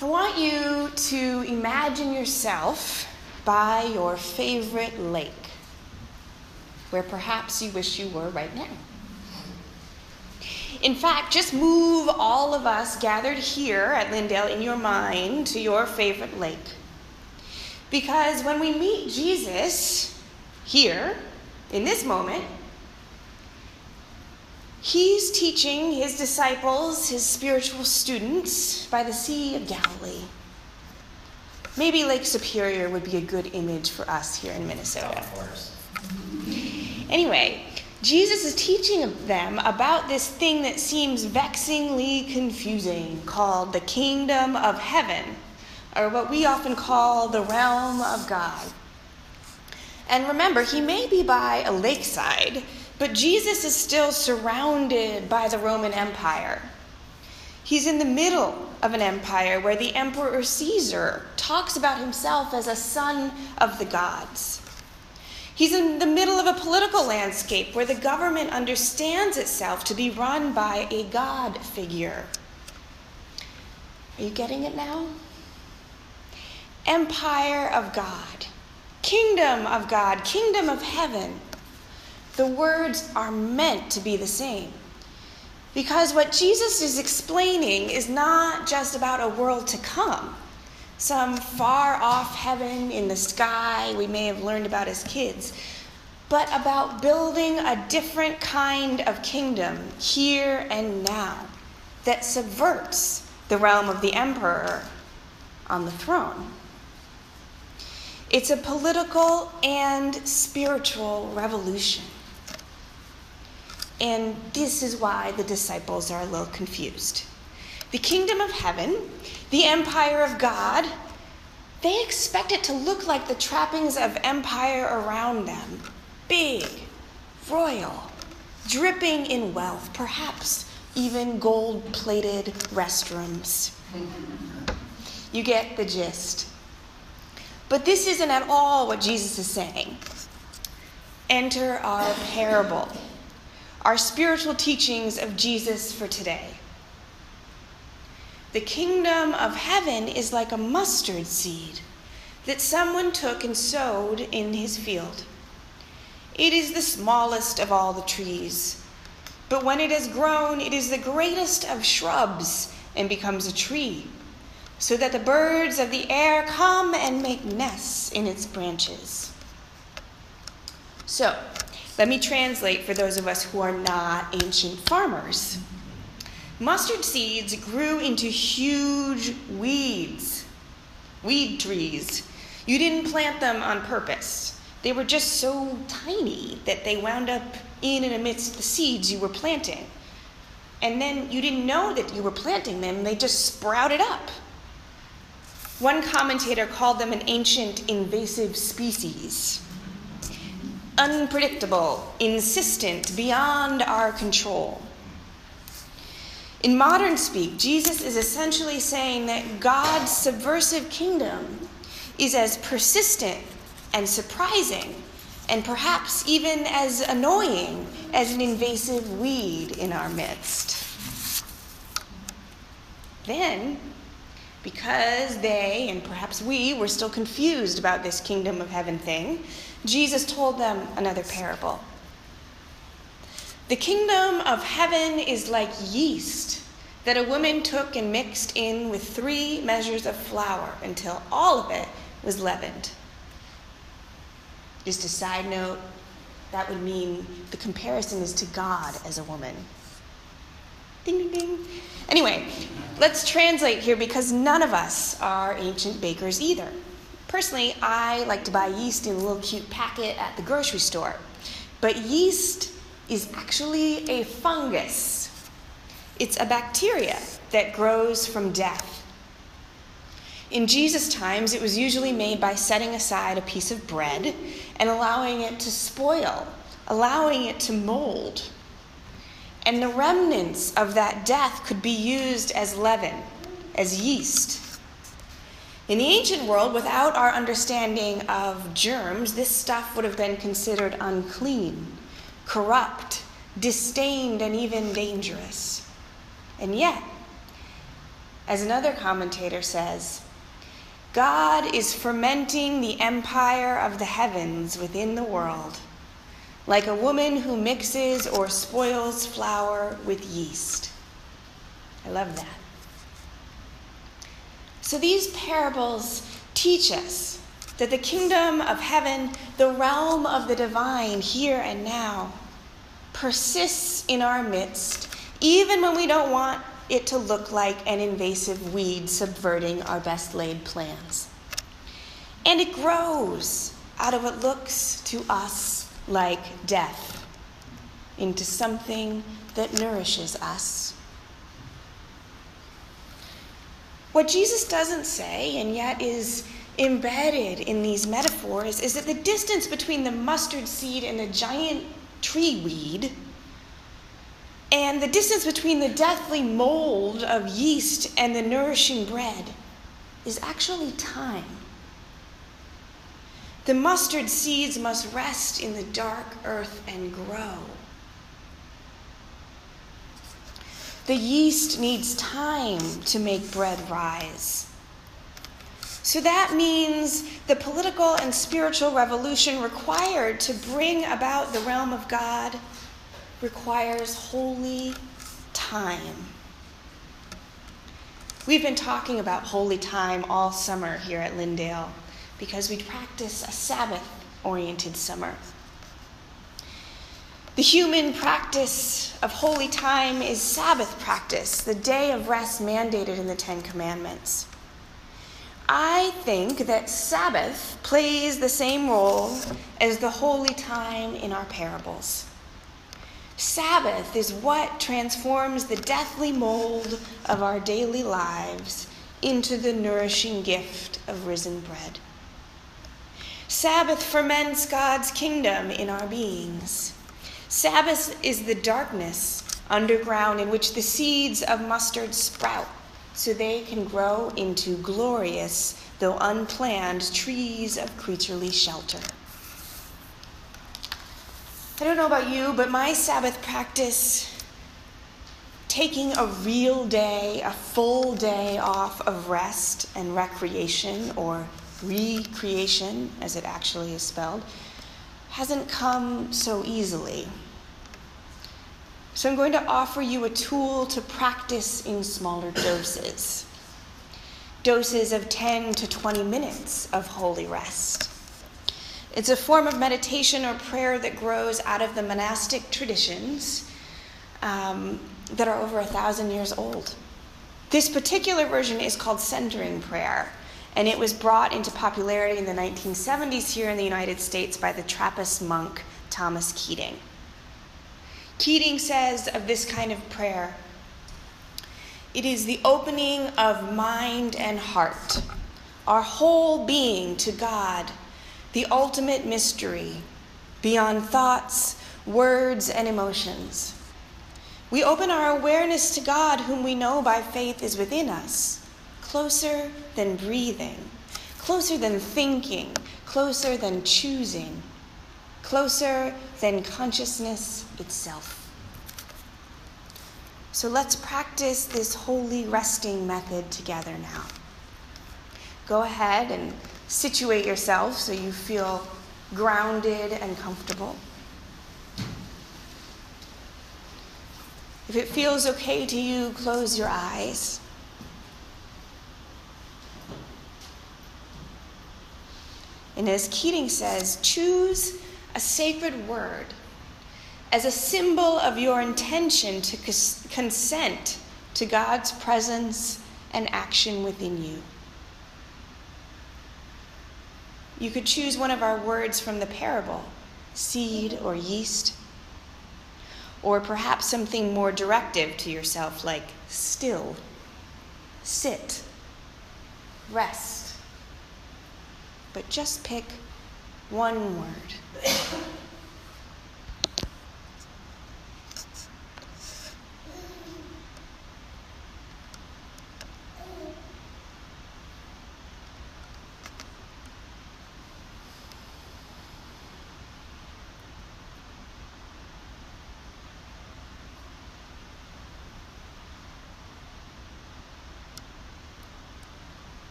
I want you to imagine yourself by your favorite lake, where perhaps you wish you were right now. In fact, just move all of us gathered here at Lyndale in your mind to your favorite lake. Because when we meet Jesus here, in this moment, he's teaching his disciples, his spiritual students, by the Sea of Galilee. Maybe Lake Superior would be a good image for us here in Minnesota. Of course. Anyway, Jesus is teaching them about this thing that seems vexingly confusing, called the kingdom of heaven, or what we often call the realm of God. And remember, he may be by a lakeside, but Jesus is still surrounded by the Roman Empire. He's in the middle of an empire where the Emperor Caesar talks about himself as a son of the gods. He's in the middle of a political landscape where the government understands itself to be run by a God figure. Are you getting it now? Empire of God, kingdom of God, kingdom of heaven. The words are meant to be the same. Because what Jesus is explaining is not just about a world to come, some far-off heaven in the sky we may have learned about as kids, but about building a different kind of kingdom here and now that subverts the realm of the emperor on the throne. It's a political and spiritual revolution. And this is why the disciples are a little confused. The kingdom of heaven, the empire of God, they expect it to look like the trappings of empire around them. Big, royal, dripping in wealth, perhaps even gold-plated restrooms. You get the gist. But this isn't at all what Jesus is saying. Enter our parable, our spiritual teachings of Jesus for today. The kingdom of heaven is like a mustard seed that someone took and sowed in his field. It is the smallest of all the trees, but when it has grown, it is the greatest of shrubs and becomes a tree, so that the birds of the air come and make nests in its branches. So, let me translate for those of us who are not ancient farmers. Mustard seeds grew into huge weed trees. You didn't plant them on purpose. They were just so tiny that they wound up in and amidst the seeds you were planting. And then you didn't know that you were planting them. They just sprouted up. One commentator called them an ancient invasive species. Unpredictable, insistent, beyond our control. In modern speak, Jesus is essentially saying that God's subversive kingdom is as persistent and surprising, and perhaps even as annoying as an invasive weed in our midst. Then, because they, and perhaps we, were still confused about this kingdom of heaven thing, Jesus told them another parable. The kingdom of heaven is like yeast that a woman took and mixed in with 3 measures of flour until all of it was leavened. Just a side note, that would mean the comparison is to God as a woman. Ding, ding, ding. Anyway, let's translate here because none of us are ancient bakers either. Personally, I like to buy yeast in a little cute packet at the grocery store. But yeast is actually a fungus. It's a bacteria that grows from death. In Jesus' times, it was usually made by setting aside a piece of bread and allowing it to spoil, allowing it to mold. And the remnants of that death could be used as leaven, as yeast. In the ancient world, without our understanding of germs, this stuff would have been considered unclean, corrupt, disdained, and even dangerous. And yet, As another commentator says, God is fermenting the empire of the heavens within the world, like a woman who mixes or spoils flour with yeast. I love that. So these parables teach us that the kingdom of heaven, the realm of the divine here and now, persists in our midst, even when we don't want it to look like an invasive weed subverting our best laid plans. And it grows out of what looks to us like death into something that nourishes us. What Jesus doesn't say, and yet is embedded in these metaphors, is that the distance between the mustard seed and the giant tree weed, and the distance between the deathly mold of yeast and the nourishing bread, is actually time. The mustard seeds must rest in the dark earth and grow. The yeast needs time to make bread rise. So that means the political and spiritual revolution required to bring about the realm of God requires holy time. We've been talking about holy time all summer here at Lyndale because we practice a Sabbath-oriented summer. The human practice of holy time is Sabbath practice, the day of rest mandated in the Ten Commandments. I think that Sabbath plays the same role as the holy time in our parables. Sabbath is what transforms the deathly mold of our daily lives into the nourishing gift of risen bread. Sabbath ferments God's kingdom in our beings. Sabbath is the darkness underground in which the seeds of mustard sprout so they can grow into glorious, though unplanned, trees of creaturely shelter. I don't know about you, but my Sabbath practice, taking a real day, a full day off of rest and recreation, or recreation, as it actually is spelled, hasn't come so easily. So I'm going to offer you a tool to practice in smaller doses. Doses of 10 to 20 minutes of holy rest. It's a form of meditation or prayer that grows out of the monastic traditions that are over 1,000 years old. This particular version is called centering prayer, and it was brought into popularity in the 1970s here in the United States by the Trappist monk Thomas Keating. Keating says of this kind of prayer, "It is the opening of mind and heart, our whole being to God, the ultimate mystery, beyond thoughts, words, and emotions. We open our awareness to God, whom we know by faith is within us, closer than breathing, closer than thinking, closer than choosing, closer than consciousness itself." So let's practice this holy resting method together now. Go ahead and situate yourself so you feel grounded and comfortable. If it feels okay to you, close your eyes. And as Keating says, choose a sacred word as a symbol of your intention to consent to God's presence and action within you. You could choose one of our words from the parable, seed or yeast, or perhaps something more directive to yourself like still, sit, rest. But just pick one word.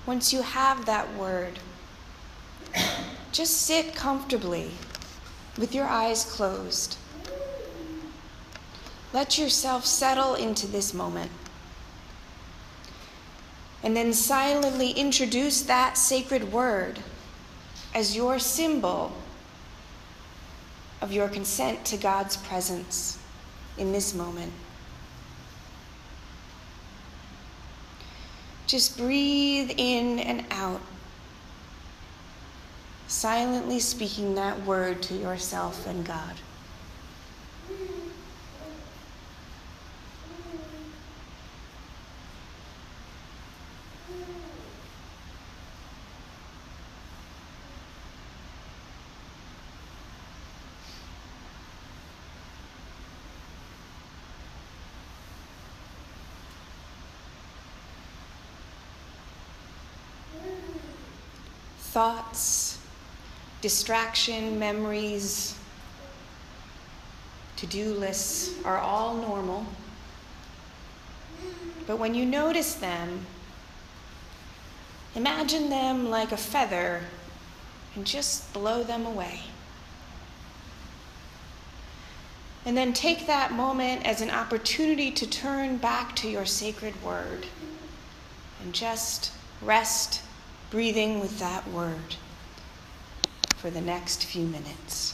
once you have that word, just sit comfortably with your eyes closed. Let yourself settle into this moment. And then silently introduce that sacred word as your symbol of your consent to God's presence in this moment. Just breathe in and out, silently speaking that word to yourself and God. Thoughts, distraction, memories, to-do lists are all normal. But when you notice them, imagine them like a feather and just blow them away. And then take that moment as an opportunity to turn back to your sacred word and just rest breathing with that word for the next few minutes.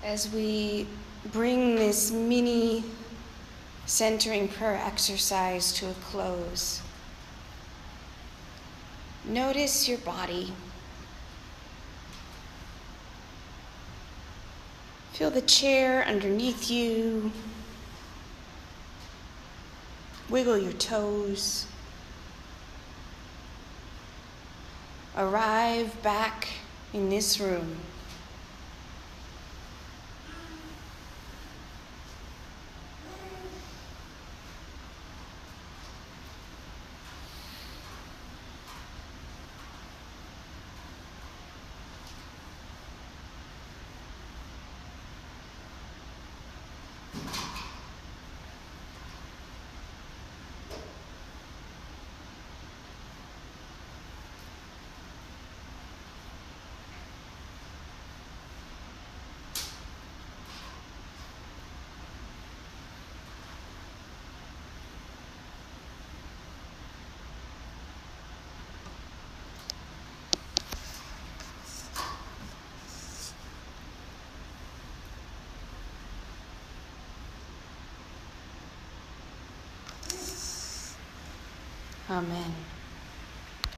as we bring this mini centering prayer exercise to a close, notice your body. Feel the chair underneath you. Wiggle your toes. Arrive back in this room. Amen.